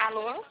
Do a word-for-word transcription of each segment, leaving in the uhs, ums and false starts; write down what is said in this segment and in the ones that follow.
Alô?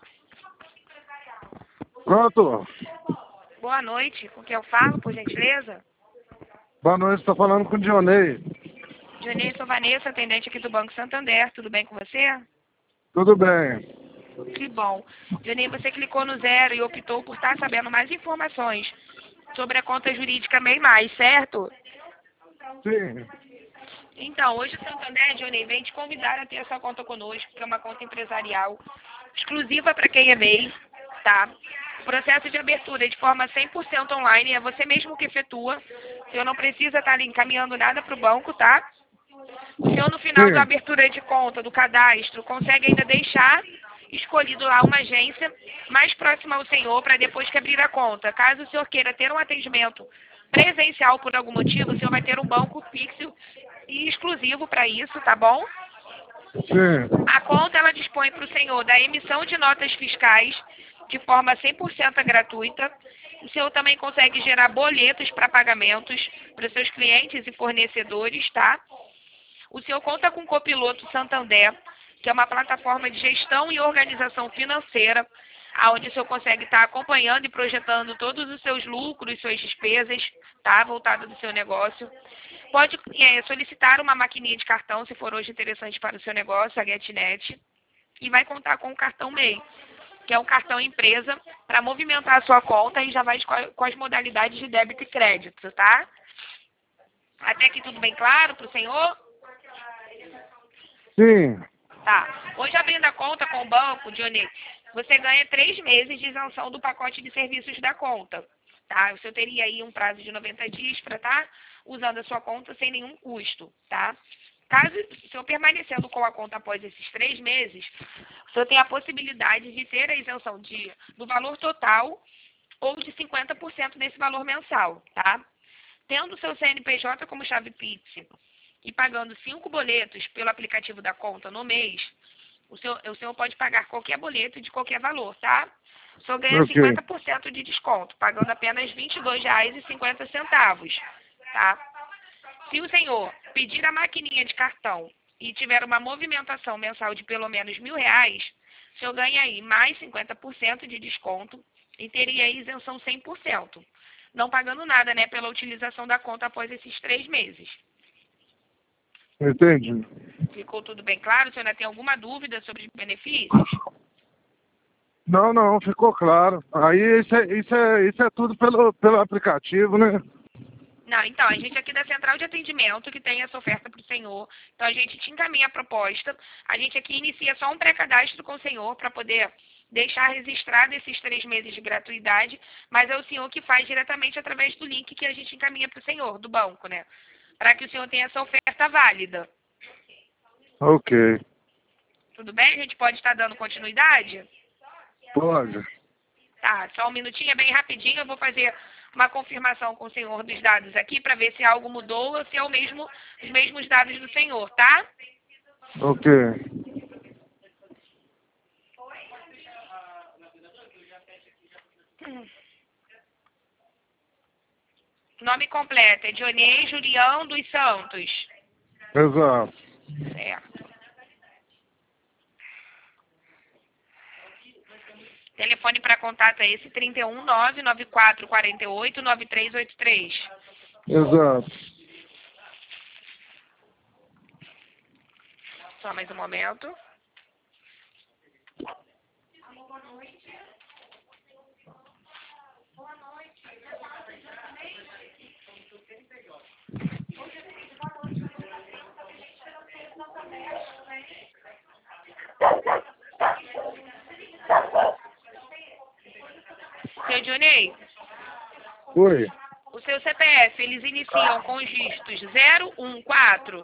Pronto. Boa noite. Com quem eu falo, por gentileza? Boa noite, estou falando com o Dionei. Dionei, sou Vanessa, atendente aqui do Banco Santander. Tudo bem com você? Tudo bem. Que bom. Dionei, você clicou no zero e optou por estar sabendo mais informações sobre a conta jurídica MEI Mais, certo? Sim. Então, hoje o Santander, Dionei, vem te convidar a ter essa conta conosco, que é uma conta empresarial exclusiva para quem é MEI, tá? O processo de abertura é de forma cem por cento online, é você mesmo que efetua. O senhor não precisa estar encaminhando nada para o banco, tá? O senhor, no final da Sim. abertura de conta, do cadastro, consegue ainda deixar escolhido lá uma agência mais próxima ao senhor para depois que abrir a conta. Caso o senhor queira ter um atendimento presencial por algum motivo, o senhor vai ter um banco fixo e exclusivo para isso, tá bom? Sim. A conta, ela dispõe para o senhor da emissão de notas fiscais de forma cem por cento gratuita. O senhor também consegue gerar boletos para pagamentos para os seus clientes e fornecedores, tá? O senhor conta com o Copiloto Santander, que é uma plataforma de gestão e organização financeira, onde o senhor consegue estar acompanhando e projetando todos os seus lucros, suas despesas, tá? Voltado do seu negócio. Pode é, solicitar uma maquininha de cartão, se for hoje interessante para o seu negócio, a GetNet, e vai contar com o cartão MEI, que é um cartão empresa, para movimentar a sua conta e já vai com as modalidades de débito e crédito, tá? Até aqui tudo bem claro para o senhor? Sim. Tá. Hoje, abrindo a conta com o banco, Dionei, você ganha três meses de isenção do pacote de serviços da conta. Tá? O senhor teria aí um prazo de noventa dias para estar usando a sua conta sem nenhum custo. Tá? Caso o senhor permanecendo com a conta após esses três meses, o senhor tem a possibilidade de ter a isenção de, do valor total ou de cinquenta por cento desse valor mensal. Tá? Tendo o seu C N P J como chave Pix e pagando cinco boletos pelo aplicativo da conta no mês, o senhor, o senhor pode pagar qualquer boleto de qualquer valor, tá? O senhor ganha Ok. cinquenta por cento de desconto, pagando apenas vinte e dois reais e cinquenta centavos, tá? Se o senhor pedir a maquininha de cartão e tiver uma movimentação mensal de pelo menos mil reais, o senhor ganha aí mais cinquenta por cento de desconto e teria aí isenção cem por cento. Não pagando nada, né, pela utilização da conta após esses três meses. Entendi. Ficou tudo bem claro? O senhor ainda tem alguma dúvida sobre os benefícios? Não, não, ficou claro. Aí isso é, isso é, isso é tudo pelo, pelo aplicativo, né? Não, então, a gente aqui da Central de Atendimento, que tem essa oferta para o senhor, então a gente te encaminha a proposta, a gente aqui inicia só um pré-cadastro com o senhor para poder deixar registrado esses três meses de gratuidade, mas é o senhor que faz diretamente através do link que a gente encaminha para o senhor, do banco, né? Para que o senhor tenha essa oferta válida. Ok. Tudo bem? A gente pode estar dando continuidade? Pode. Tá, só um minutinho, é bem rapidinho, eu vou fazer uma confirmação com o senhor dos dados aqui para ver se algo mudou ou se é o mesmo, os mesmos dados do senhor, tá? Ok. Hum. Nome completo é Dionei Julião dos Santos. Exato. Certo. Telefone para contato é esse, trinta e um, nove nove quatro quatro oito, nove três oito três. Exato. Só mais um momento. Seu Dionei, Oi. o seu C P F, eles iniciam com os dígitos zero um quatro.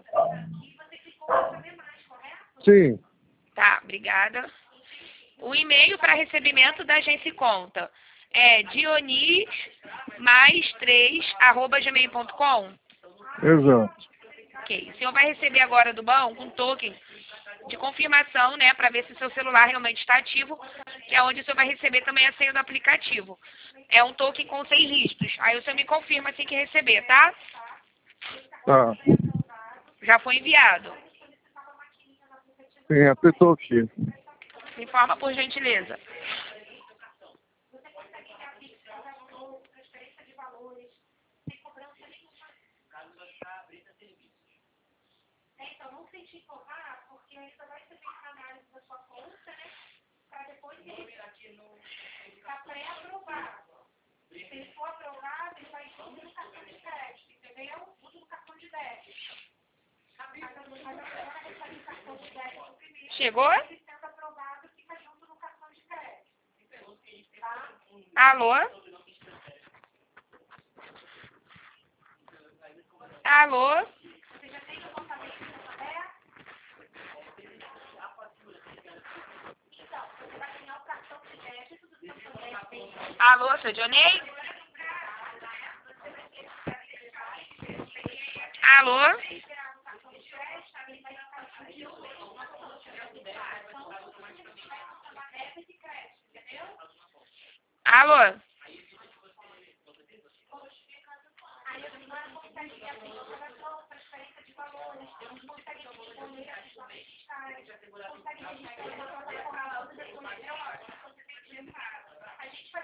Sim. Tá, obrigada. O e-mail para recebimento da agência e conta é dionis mais três arroba gmail ponto com. Exato. Ok. O senhor vai receber agora do banco um token de confirmação, né, para ver se o seu celular realmente está ativo, que é onde o senhor vai receber também a senha do aplicativo. É um token com seis dígitos. Aí o senhor me confirma assim que receber, tá? Tá. Já foi enviado. Sim, apertou aqui. Me informa, por gentileza. Então, não sei te informar, porque ainda vai ser feita a análise da sua conta, né? Para depois ele ficar pré-aprovado. Se ele for aprovado, ele vai tudo no cartão de crédito, entendeu? Tudo no cartão de débito. Mas agora recebe o cartão de débito primeiro. Chegou? Se sendo aprovado, fica junto no cartão de crédito. Tá? Alô? Alô? Você já tem o orçamento aberto? Então, você vai ganhar o cartão de débito do seu débito. Alô, seu Dionei? Alô? Alô? A gente vai